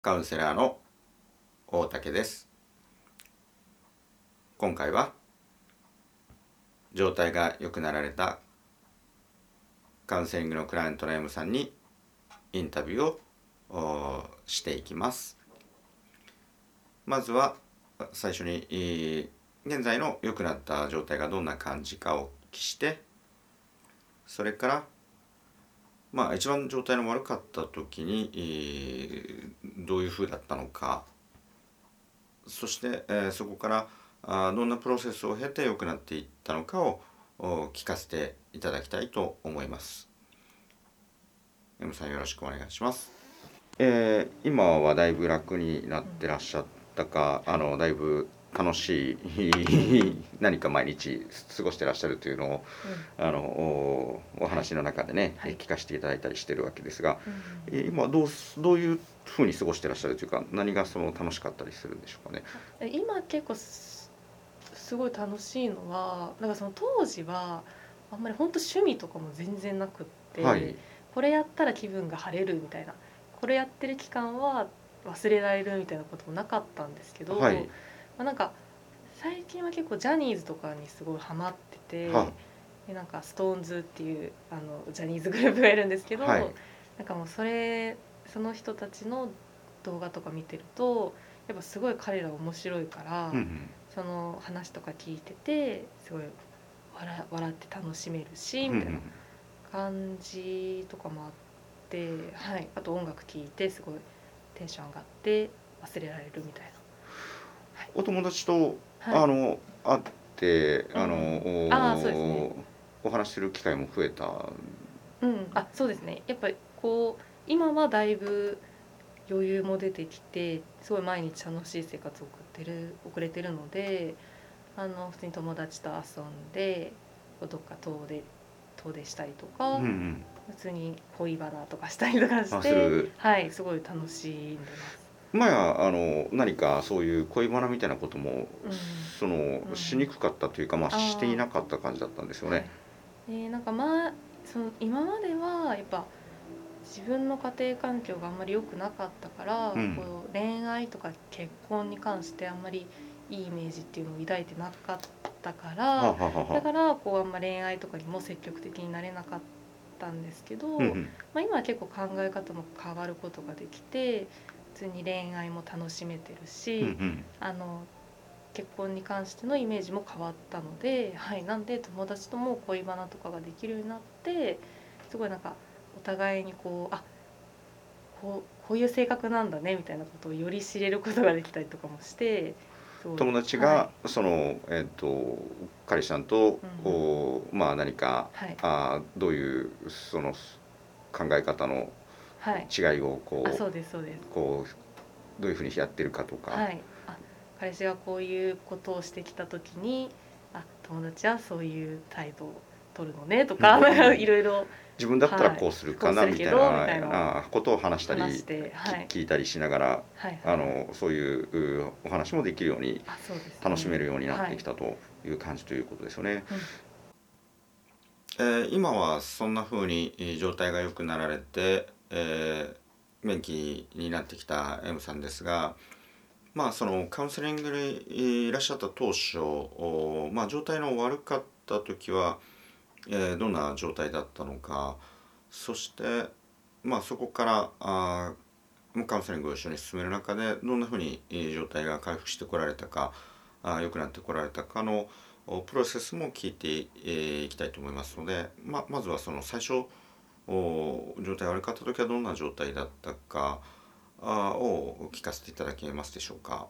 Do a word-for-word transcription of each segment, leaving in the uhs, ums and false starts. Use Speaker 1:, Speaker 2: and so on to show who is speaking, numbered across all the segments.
Speaker 1: カウンセラーの大竹です。今回は状態が良くなられたカウンセリングのクライアントの M さんにインタビューをしていきます。まずは最初に現在の良くなった状態がどんな感じかをお聞きして、それからまあ一番状態の悪かった時にどういう風だったのか、そして、えー、そこからあどんなプロセスを経て良くなっていったのかを聞かせていただきたいと思います。 M さん、よろしくお願いします。えー、今はだいぶ楽になってらっしゃったか、あのだいぶ楽しい何か毎日過ごしてらっしゃるというのを、うん、あの お, お話の中でね、はい、聞かせていただいたりしてるわけですが、うん、今どうどういうふうに過ごしてらっしゃるというか、何がその楽しかったりするんでしょうかね。
Speaker 2: 今結構 す, すごい楽しいのは、なんかその当時はあんまり本当趣味とかも全然なくって、はい、これやったら気分が晴れるみたいな、これやってる期間は忘れられるみたいなこともなかったんですけど、はい、まあ、なんか最近は結構ジャニーズとかにすごいハマってて、はでなんかストーンズっていうあのジャニーズグループがいるんですけど、はい、なんかもうそれその人たちの動画とか見てるとやっぱすごい彼ら面白いから、うんうん、その話とか聞いててすごい 笑, 笑って楽しめるしみたいな感じとかもあって、はい、あと音楽聴いてすごいテンション上がって忘れられるみたいな、
Speaker 1: はい、お友達と、はい、あの会ってあの、うん、あそうですね、お話しする機会も増えた。
Speaker 2: うん、あそうですね、やっぱりこう今はだいぶ余裕も出てきてすごい毎日楽しい生活を送ってる送れてるので、あの普通に友達と遊んでどっか遠出遠出したりとか、うんうん、普通に恋バナとかしたりとかして、はい、すごい楽しんでます。
Speaker 1: 前はあの何かそういう恋バナみたいなことも、うん、その、うん、しにくかったというか、まあ、していなかった感じだったんですよね。
Speaker 2: はい、なんかまあその今まではやっぱ自分の家庭環境があんまり良くなかったから、うん、こう恋愛とか結婚に関してあんまりいいイメージっていうのを抱いてなかったから、はははだからこうあんま恋愛とかにも積極的になれなかったんですけど、うんうん、まあ、今は結構考え方も変わることができて普通に恋愛も楽しめてるし、うんうん、あの結婚に関してのイメージも変わったので、はい、なんで友達とも恋バナとかができるようになってすごいなんかお互いにこうあこう、こういう性格なんだねみたいなことをより知れることができたりとかもして、
Speaker 1: 友達が、はい、その、えー、と彼氏さんと、うんうん、まあ、何か、はい、あどういうその考え方の違いをこう、はい、
Speaker 2: そうですそうです
Speaker 1: こうどういうふうにやってるかとか、
Speaker 2: はい、あ彼氏がこういうことをしてきた時にあ友達はそういう態度を取るのねとか、うん、いろいろ
Speaker 1: 自分だったらこうするかな、はい、みたい な, みたいなことを話したり話して、はい、聞いたりしながら、はいはい、あのそういうお話もできるように楽しめるようになってきたという感じということですよね。うん、えー、今はそんな風に状態が良くなられて、えー、元気になってきた M さんですが、まあそのカウンセリングにいらっしゃった当初、まあ、状態の悪かった時はえー、どんな状態だったのか、そして、まあ、そこからあカウンセリングを一緒に進める中でどんなふうに状態が回復してこられたか、あ良くなってこられたかのプロセスも聞いてい、えー、きたいと思いますので、ままずはその最初状態が悪かった時はどんな状態だったかあを聞かせていただけますでしょうか。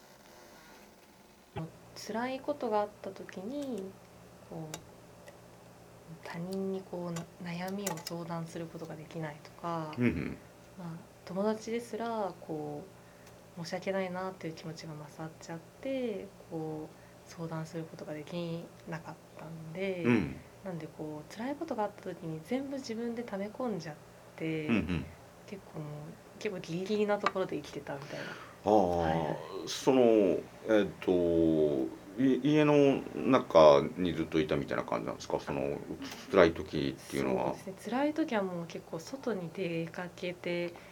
Speaker 2: 辛いことがあった時にこう他人にこう悩みを相談することができないとか、うんうん、まあ、友達ですらこう申し訳ないなっていう気持ちが勝っちゃってこう相談することができなかったんで、うん、なんでこう辛いことがあった時に全部自分で溜め込んじゃって、うんうん、結構もう結構ギリギリなところで生きてたみたいな。
Speaker 1: あ、はい、そのえっ、ー、と家の中にずっといたみたいな感じなんですか、その辛い時っていうのは。
Speaker 2: そうですね、辛い時はもう結構外に出かけて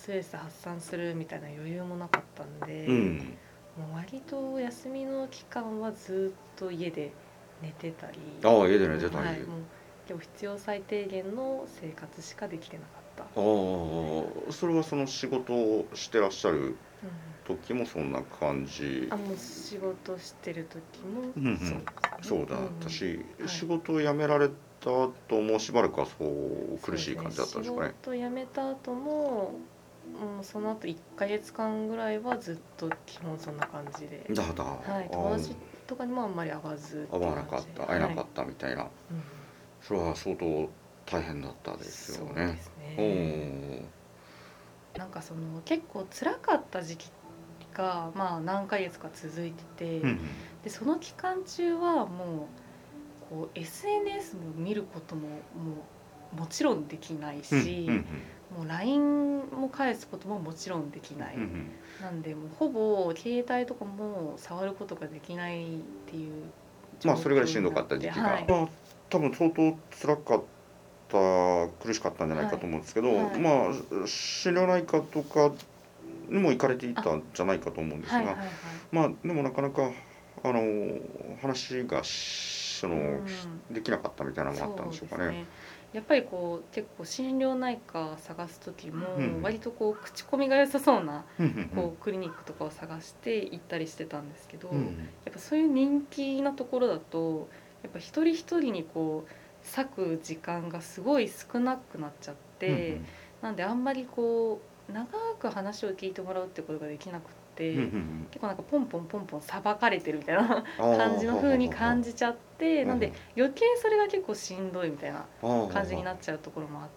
Speaker 2: ストレス発散するみたいな余裕もなかったんで、
Speaker 1: うん、
Speaker 2: もう割と休みの期間はずっと家で寝てたり、
Speaker 1: ああ家で寝てたり、
Speaker 2: はい、もう結構必要最低限の生活しかできてなかった。
Speaker 1: ああそれはその仕事をしてらっしゃる
Speaker 2: うん
Speaker 1: 時もそんな感じ。
Speaker 2: あもう仕事してる時も
Speaker 1: うんうん
Speaker 2: そうですね。
Speaker 1: そうだ
Speaker 2: んん
Speaker 1: ったし、
Speaker 2: はい
Speaker 1: 仕事を辞められた後もうしばらくはそう
Speaker 2: そうですね、
Speaker 1: 苦しい感じだったんで
Speaker 2: 仕
Speaker 1: すかね。
Speaker 2: 事辞めた後も、うん、その後いっかげつかんぐらいはずっと基本そんな感じで、
Speaker 1: だだ
Speaker 2: はい、
Speaker 1: あ
Speaker 2: 友達とかにもあんまり会わずって
Speaker 1: 合わな
Speaker 2: いう感じで、
Speaker 1: かった会えなか
Speaker 2: はい
Speaker 1: ったみたいな、
Speaker 2: うん、
Speaker 1: それは相当大変だったですよね。
Speaker 2: そうです
Speaker 1: お
Speaker 2: ね。なんかその結構辛かった時期がまあ何ヶ月か続いてて、
Speaker 1: うん
Speaker 2: でその期間中はもうこう エスエヌエス も見ることももうもちろんできない
Speaker 1: うんうん
Speaker 2: し、もう ライン も返すことももちろんできない、
Speaker 1: うんうん
Speaker 2: なんでもうほぼ携帯とかも触ることができないっていう状
Speaker 1: まあそれぐらいしんどか
Speaker 2: 況になって、
Speaker 1: った時期が、
Speaker 2: はい
Speaker 1: まあ多分相当辛かった苦しかったんじゃないかと思うんですけど、
Speaker 2: はいはい
Speaker 1: まあ心療内科とかにも行かれていたんじゃないかと思うんですが、
Speaker 2: はいはいはい、
Speaker 1: まあでもなかなかあの話がその、
Speaker 2: うん、
Speaker 1: できなかったみたいなのもあったんでしょうかね。
Speaker 2: そうですね。やっぱりこう結構心療内科探す時も
Speaker 1: うん
Speaker 2: 割とこう口コミが良さそうな
Speaker 1: うんうん
Speaker 2: こうクリニックとかを探して行ったりしてたんですけど、
Speaker 1: うんうん
Speaker 2: やっぱそういう人気なところだとやっぱ一人一人にこう割く時間がすごい少なくなっちゃっ
Speaker 1: うんう
Speaker 2: て、
Speaker 1: ん
Speaker 2: なんであんまりこう長く話を聞いてもらうってことができなくって、
Speaker 1: うんうんうん
Speaker 2: 結構なんかポンポンポンポンさばかれてるみたいな
Speaker 1: ああ
Speaker 2: 感じの風に
Speaker 1: はははは
Speaker 2: 感じちゃって、
Speaker 1: うん
Speaker 2: なんで余計それが結構しんどいみたいな
Speaker 1: ああは
Speaker 2: 感じにな
Speaker 1: は
Speaker 2: っちゃうところもあって、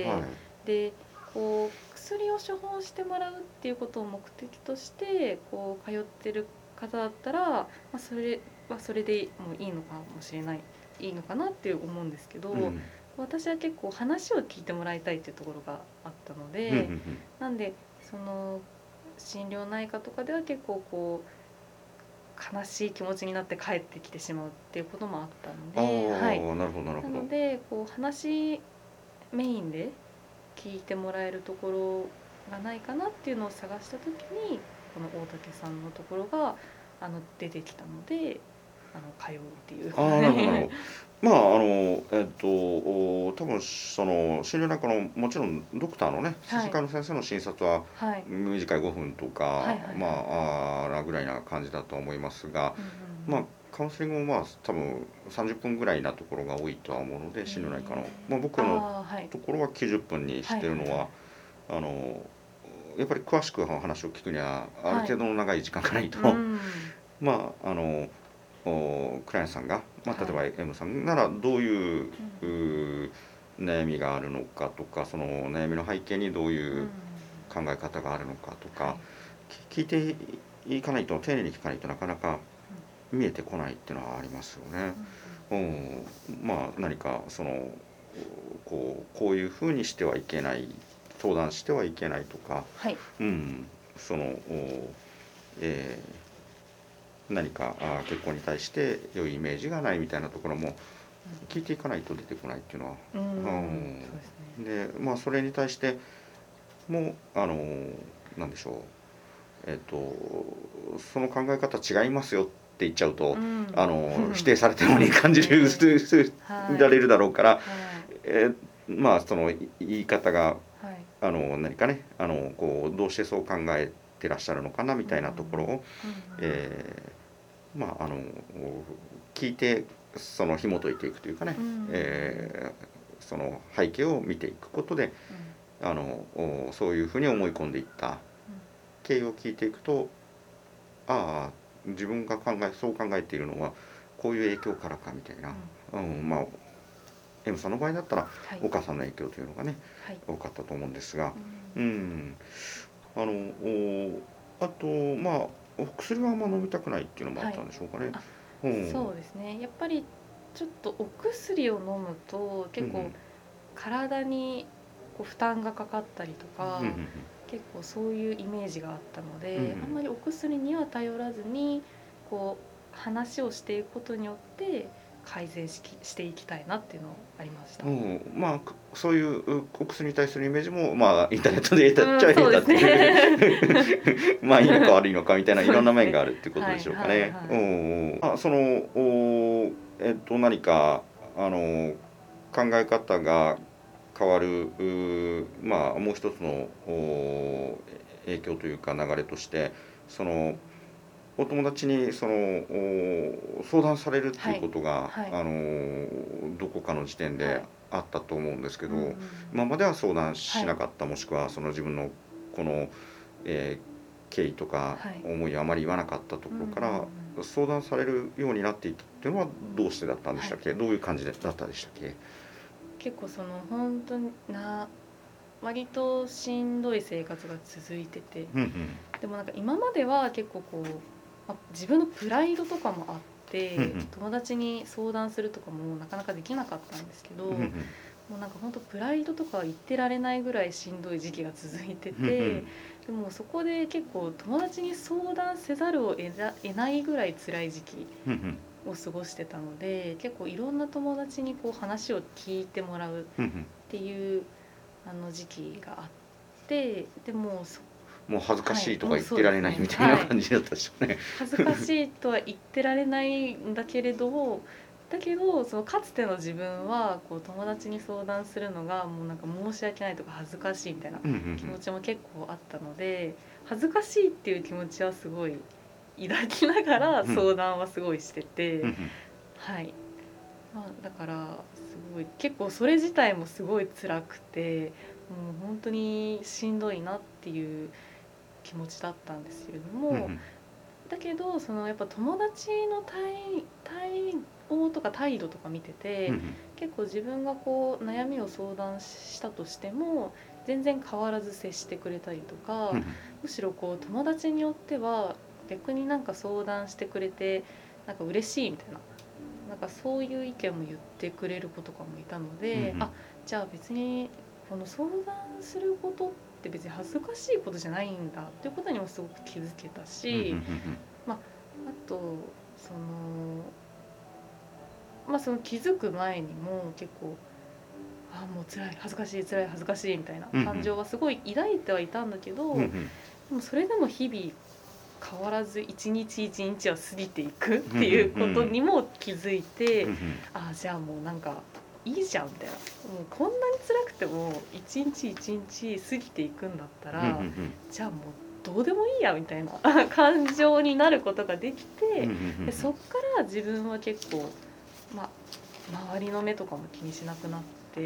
Speaker 1: はい
Speaker 2: でこう薬を処方してもらうっていうことを目的としてこう通ってる方だったら、まあ、それはそれでもういいのかもしれないいいのかなって思うんですけど、
Speaker 1: うん
Speaker 2: 私は結構話を聞いてもらいたいっていうところがあったの
Speaker 1: うんうん
Speaker 2: で、なんでその心療内科とかでは結構こう悲しい気持ちになって帰ってきてしまうっていうこともあったの
Speaker 1: あ
Speaker 2: で、はい、
Speaker 1: あなるほどなるほど
Speaker 2: なのでこう話メインで聞いてもらえるところがないかなっていうのを探した時にこの大竹さんのところがあの出てきたのであの通うっていう。
Speaker 1: ああなるほどなるほどまああのえっとお多分その心療内科のもちろんドクターのね精
Speaker 2: はい
Speaker 1: 神科の先生の診察は
Speaker 2: はい
Speaker 1: 短いごふんとか、
Speaker 2: はいはいはい
Speaker 1: まああーぐらいな感じだと思いますが、
Speaker 2: うんうんうん
Speaker 1: まあカウンセリングもまあ多分さんじゅっぷんぐらいなところが多いとは思うので心療内科の、まあ、僕の
Speaker 2: あーはい
Speaker 1: ところはきゅうじゅっぷんにしてるのは、
Speaker 2: はいはいはい
Speaker 1: あのやっぱり詳しく話を聞くにはある程度の長い時間がないと、
Speaker 2: うん
Speaker 1: まああのおクライアントさんが、まあ、
Speaker 2: はい
Speaker 1: 例えば M さんならどういう、
Speaker 2: うん
Speaker 1: うー悩みがあるのかとかその悩みの背景にどう
Speaker 2: う
Speaker 1: いうん考え方があるのかとか、
Speaker 2: はい
Speaker 1: き聞いていかないと丁寧に聞かないとなかなか見えてこないっていうのはありますよね。うんまあ何かそのこうこういうふうにしてはいけない相談してはいけないとか、
Speaker 2: はい
Speaker 1: うんそのおえー何かあー結婚に対して良いイメージがないみたいなところも聞いていかないと出てこないっていうのは、
Speaker 2: うんうん
Speaker 1: うん
Speaker 2: そうですね
Speaker 1: でまあそれに対してもあのなんでしょうえっとその考え方違いますよって言っちゃうと、
Speaker 2: うん
Speaker 1: あの否定されてるように感じる
Speaker 2: はい
Speaker 1: られるだろうから、
Speaker 2: はい
Speaker 1: えーまあその言い方が
Speaker 2: はい
Speaker 1: あの何かねあのこうどうしてそう考えてらっしゃるのかなみたいなところを、
Speaker 2: うん
Speaker 1: えーまああの聞いてその紐解いていくというかね、
Speaker 2: うん
Speaker 1: えーその背景を見ていくことであのおそういうふうに思い込んでいった経緯を聞いていくとああ自分が考えそう考えているのはこういう影響からかみたいな、うんまあ M さんの場合だったら
Speaker 2: はい
Speaker 1: お母さんの影響というのがね
Speaker 2: はい
Speaker 1: 多かったと思うんですが、
Speaker 2: う
Speaker 1: うんん、あのおあとまあお薬はあんま飲みたくないっていうのもあったんでしょうかね。
Speaker 2: あ
Speaker 1: うん
Speaker 2: そうですねやっぱりちょっとお薬を飲むと結構
Speaker 1: うん
Speaker 2: 体にこう負担がかかったりとか、
Speaker 1: うんうん
Speaker 2: 結構そういうイメージがあったので、
Speaker 1: うんうん
Speaker 2: あんまりお薬には頼らずにこう話をしていくことによって改善しきしていきたいなっていうのありました。
Speaker 1: うん、まあくそういうお薬に対するイメージも、まあ、インターネットで得たっちゃ
Speaker 2: うん、そう
Speaker 1: 得たっ
Speaker 2: です
Speaker 1: て
Speaker 2: ね。
Speaker 1: いうまあいいのか悪いのかみたいないろんな面があ
Speaker 2: そうですね。
Speaker 1: るっていうこと
Speaker 2: はい
Speaker 1: でしょうか
Speaker 2: はいは
Speaker 1: ね。う
Speaker 2: い。
Speaker 1: んうん、あそのおえっと何かあの考え方が変わるうまあもう一つのお影響というか流れとしてそのお友達にそのお相談されるっていう
Speaker 2: はい
Speaker 1: ことが、
Speaker 2: はい
Speaker 1: あのどこかの時点で
Speaker 2: はい。
Speaker 1: あったと思うんですけ
Speaker 2: うんうんう
Speaker 1: ど、
Speaker 2: ん。
Speaker 1: 今までは相談
Speaker 2: はい
Speaker 1: しなかった、もしくはその自分のこの、えー経緯とか
Speaker 2: はい。
Speaker 1: 思いをあまり言わなかったとこ
Speaker 2: うんうんうん。
Speaker 1: ろから相談されるようになっていったっていうのはどうしてだったんで
Speaker 2: はい。
Speaker 1: したっけ？どういう感じでだったでしたっけ？
Speaker 2: 結構その本当にな割としんどい生活が続いてて、
Speaker 1: うんうん
Speaker 2: でもなんか今までは結構こう、まあ、自分のプライドとかもあって
Speaker 1: うんうん
Speaker 2: 友達に相談するとかもなかなかできなかったんですけど、
Speaker 1: うんうん
Speaker 2: もうなんか本当プライドとかは言ってられないぐらいしんどい時期が続いて
Speaker 1: うんう
Speaker 2: て、
Speaker 1: ん
Speaker 2: でもそこで結構友達に相談せざるを得な得ないぐらい辛い時期
Speaker 1: うんうん
Speaker 2: を過ごしてたので、結構いろんな友達にこう話を聞いてもらうっ
Speaker 1: うんうん
Speaker 2: ていうあの時期があって、でもそ
Speaker 1: もう恥ずか
Speaker 2: はい
Speaker 1: しいとか
Speaker 2: もうそうで
Speaker 1: 言ってられない
Speaker 2: すねはい。
Speaker 1: みたいな感じだったでしょうね。
Speaker 2: 恥ずかしいとは言ってられないんだけれど、だけどそのかつての自分はこう友達に相談するのがもうなんか申し訳ないとか恥ずかしいみたいな
Speaker 1: うんうんうん
Speaker 2: 気持ちも結構あったので、恥ずかしいっていう気持ちはすごい抱きながら
Speaker 1: うん
Speaker 2: 相談はすごいしてて、
Speaker 1: うんうん
Speaker 2: はい、まあ、だからすごい結構それ自体もすごい辛くて、もう本当にしんどいなっていう気持ちだったんですけれども、
Speaker 1: うんうん
Speaker 2: だけどそのやっぱ友達の対対応とか態度とか見てて、
Speaker 1: うんうん
Speaker 2: 結構自分がこう悩みを相談したとしても全然変わらず接してくれたりとか、
Speaker 1: うんうん
Speaker 2: むしろこう友達によっては逆になんか相談してくれてなんか嬉しいみたいな、なんかそういう意見も言ってくれる子とかもいたので、
Speaker 1: うん
Speaker 2: あ、じゃあ別にこの相談することって別に恥ずかしいことじゃないんだっていうことにもすごく気づけた
Speaker 1: うんうん
Speaker 2: し、まあ、あとそのまあその気づく前にも結構あもう辛い恥ずかしい辛い恥ずかしいみたいな
Speaker 1: うんうん
Speaker 2: 感情はすごい抱いてはいたんだけど、で
Speaker 1: うんうん
Speaker 2: もそれでも日々変わらず一日一日は過ぎていくっ
Speaker 1: うん
Speaker 2: ていうことにも気づいて、
Speaker 1: うんうん
Speaker 2: あじゃあもうなんかいいじゃんみたいな、もうこんなに辛くても一日一日過ぎていくんだったら、
Speaker 1: うんうん
Speaker 2: じゃあもうどうでもいいやみたいな感情になることができて、
Speaker 1: うんうん
Speaker 2: でそっから自分は結構、まあ、周りの目とかも気にしなくなって、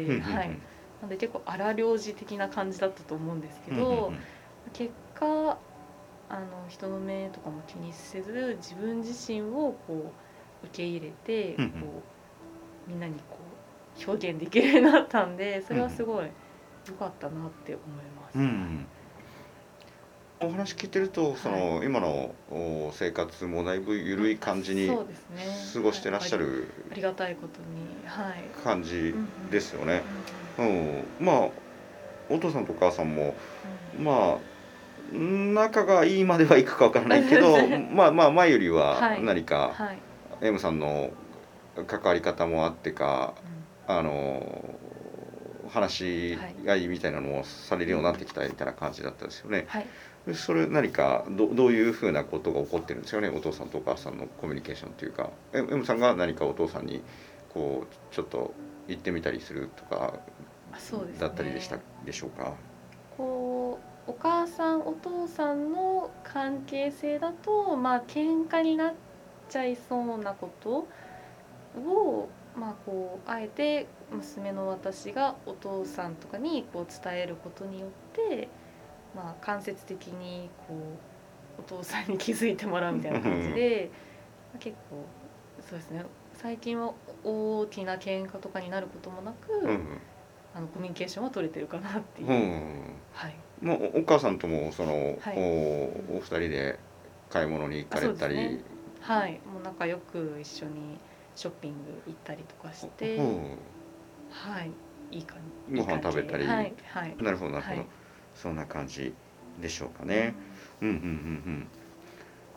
Speaker 1: うんうん
Speaker 2: はい、なので結構荒療治的な感じだったと思うんですけど、
Speaker 1: うんうん
Speaker 2: 結果あの人の目とかも気にせず自分自身をこう受け入れて
Speaker 1: うんうん
Speaker 2: こうみんなにこう表現できるようになったんで、それはすごい良かったなって思います。
Speaker 1: うんうんお話聞いてるとそ
Speaker 2: はい、
Speaker 1: の今のお生活もだいぶ緩い感じに
Speaker 2: そうですね、
Speaker 1: 過ごしてらっしゃ
Speaker 2: はい、
Speaker 1: る
Speaker 2: ありがたいことに、はい、
Speaker 1: 感じ
Speaker 2: うんうん
Speaker 1: ですよね。
Speaker 2: うん
Speaker 1: うんまあお父さんとお母さんも
Speaker 2: うん
Speaker 1: まあ仲がいいまではいくかわからないけど
Speaker 2: うん
Speaker 1: まあまあ前よりは
Speaker 2: はい
Speaker 1: 何か
Speaker 2: はい、
Speaker 1: M さんの関わり方もあってか
Speaker 2: うん
Speaker 1: あの話
Speaker 2: はい
Speaker 1: がいいみたいなのもされるようになってきたみたいな感じだったですよね。
Speaker 2: はい、
Speaker 1: それ何かどどういうふうなことが起こってるんですかね、お父さんとお母さんのコミュニケーションというか M さんが何かお父さんにこうちょっと言ってみたりするとか
Speaker 2: あそうですね、
Speaker 1: だったりでしたでしょうか。
Speaker 2: こうお母さんお父さんの関係性だとまあ喧嘩になっちゃいそうなことをまあこうあえて娘の私がお父さんとかにこう伝えることによってまあ間接的にこうお父さんに気づいてもらうみたいな感じで結構そうですね、最近は大きな喧嘩とかになることもなく、
Speaker 1: うん
Speaker 2: あのコミュニケーションは取れてるかなっていう、
Speaker 1: うんうん
Speaker 2: はい、
Speaker 1: もうお母さんともその、
Speaker 2: はい、
Speaker 1: おお二人で買い物に行かれたり、
Speaker 2: あそうですね、はい、もう仲良く一緒にショッピング行ったりとかして、
Speaker 1: うん
Speaker 2: はい、いい感じ、
Speaker 1: ご飯食べたり、
Speaker 2: はいはい、
Speaker 1: なるほどなるほど、
Speaker 2: はい、
Speaker 1: そんな感じでしょうかね。うんうんうんうん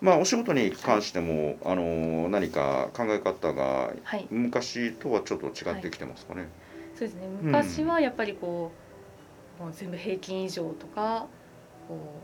Speaker 1: まあお仕事に関しても、あの何か考え方が
Speaker 2: はい、
Speaker 1: 昔とはちょっと違ってきてますかね。
Speaker 2: そうですね。
Speaker 1: うん
Speaker 2: 昔はやっぱりこうもう全部平均以上とかこう、うん、なんだろ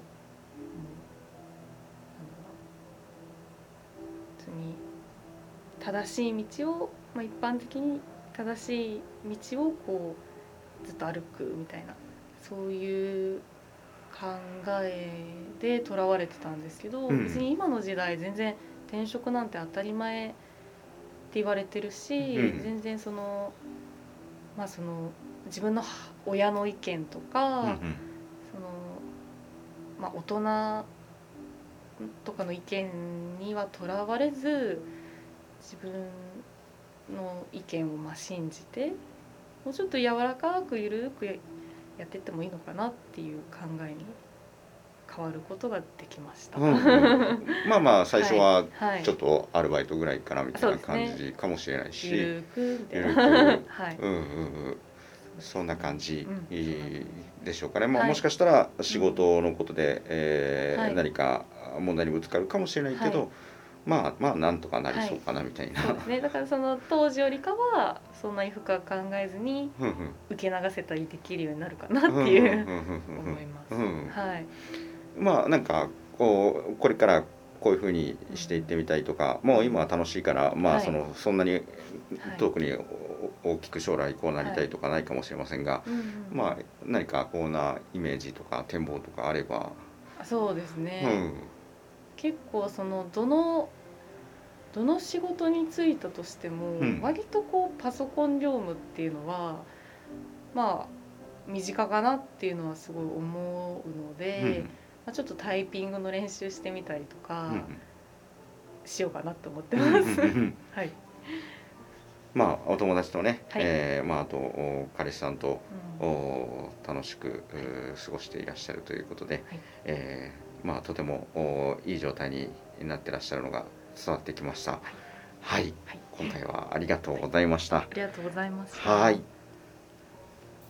Speaker 2: う、普通に正しい道を、まあ、一般的に正しい道をこうずっと歩くみたいな、そういう考えでとらわれてたんですけど、
Speaker 1: うん
Speaker 2: 別に今の時代全然転職なんて当たり前って言われてるし、
Speaker 1: うん
Speaker 2: 全然そのまあその自分の親の意見とか、
Speaker 1: うんうん
Speaker 2: そのまあ大人とかの意見にはとらわれず、自分の意見をまあ信じて、もうちょっと柔らかくゆるくやってってもいいのかなっていう考えに変わることができました。
Speaker 1: うんうん、まあまあ最初は
Speaker 2: はい、
Speaker 1: ちょっとアルバイトぐらいかなみたいな感
Speaker 2: そうですね。
Speaker 1: じかもしれないし、
Speaker 2: ゆるくみたいな。
Speaker 1: ゆるく、
Speaker 2: はい。
Speaker 1: うんうんうん、そんな感じ
Speaker 2: うん、
Speaker 1: でしょうかね。まあ、
Speaker 2: はい。
Speaker 1: もしかしたら仕
Speaker 2: うん、
Speaker 1: 事のことで、えー
Speaker 2: はい。
Speaker 1: 何か問題にぶつかるかもしれないけ
Speaker 2: はい。
Speaker 1: ど、まあまあなんとかなり
Speaker 2: はい。
Speaker 1: そうかなみたいな。
Speaker 2: そうですね。だからその当時よりかはそんなに深く考えずに
Speaker 1: うんうん
Speaker 2: 受け流せたりできるようになるかなっていう
Speaker 1: うんうんうんうん
Speaker 2: 思います。
Speaker 1: うんうん
Speaker 2: はい。
Speaker 1: まあなんかこうこれからこういうふうに
Speaker 2: うん、
Speaker 1: していってみたいとか、もう今は楽しいからまあ
Speaker 2: はい。
Speaker 1: そのそんなに
Speaker 2: はい。
Speaker 1: 特に大きく将来こうなりたいとかないかもしれませんが、
Speaker 2: うんうんうん、
Speaker 1: まあ何かこんなイメージとか展望とかあれば。
Speaker 2: そうですね。
Speaker 1: うん、
Speaker 2: 結構そのどのどの仕事に就いたとしても、
Speaker 1: うん、
Speaker 2: 割とこうパソコン業務っていうのはまあ身近かなっていうのはすごい思うので、
Speaker 1: うん、
Speaker 2: まあ、ちょっとタイピングの練習してみたりとか
Speaker 1: うん、
Speaker 2: しようかなと思って
Speaker 1: うん、うん、う
Speaker 2: ます。
Speaker 1: ん。
Speaker 2: はい。
Speaker 1: まあお友達とね、
Speaker 2: はい。
Speaker 1: えーまああとお彼氏さんと
Speaker 2: うん、
Speaker 1: お楽しく
Speaker 2: はい。
Speaker 1: う過ごしていらっしゃるということで、
Speaker 2: はい。
Speaker 1: えーまあとてもおいい状態になってらっしゃるのが伝わってきました。
Speaker 2: はい。
Speaker 1: はい、
Speaker 2: はい。
Speaker 1: 今回はありがとうございました。
Speaker 2: ありがとうございました。
Speaker 1: はい。